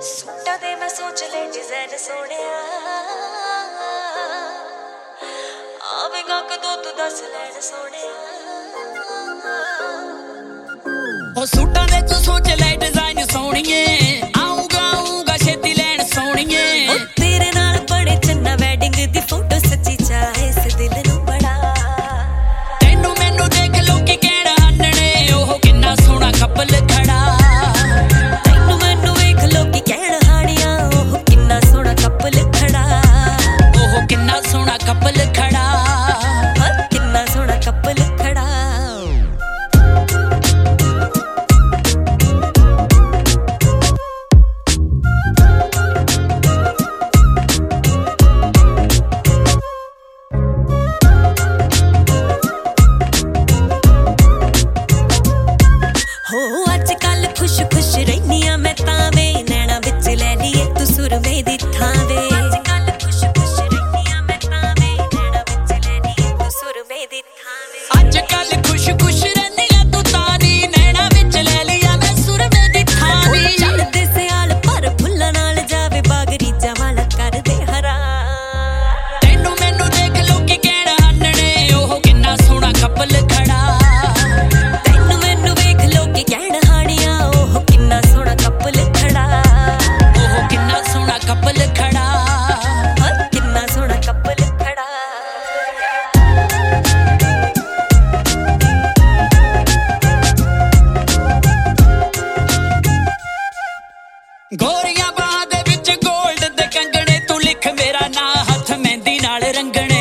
सूटा दे मैं सोच ले डिजाइन सोहणिया आवेगा कदों तू दस लैन सोहणिया ओ सूटा दे तू सोच ले डिजाइन सोहणिए आऊंगा आऊंगा छेती लैन सोहणिए ओ तेरे नाल बड़े चन्ना वेडिंग दी फोटो सच्ची चाहे इस दिल नू बड़ा तैनू मैनू देख लोकी कहण हन्नणे ओह किन्ना सोहना कपल खड़ा तैनू मैनू वेख लोकी कहण हानिया ओह किन्ना सोहना कपल खड़ा ओह किन्ना सोहना कपल खड़ा हाँ किन्ना सोहना कपल खड़ा हो अजकल खुश खुश रहनिया मैं तावे नैना विच ले लिए तू सुरमे दी थावे अजकल खुश खुश रहनिया मैं तावे नैना विच ले लिए तू सुरमे दी थावे अजकल खुश खुश रहनिया तू तानी नैना विच ले लिया मैं सुरमे दी थानी चलदे सियाल पर फुल्लां नाल जावे बागरी जवाला कर दे हरा तैनू मैनू देख लोकी कहण हन्नणे ओह किन्ना सोहना कपल खड़ा तैनू मैनू वेख लोकी कहण हानिया ओह किन्ना सोहना कपल खड़ा ओह किन्ना सोहना कपल खड़ा हाँ किन्ना सोहना कपल खड़ा गोरियां बाहां दे विच गोल्ड दे कंगणे तू लिख मेरा नां हथ मेहंदी नाल रंगणे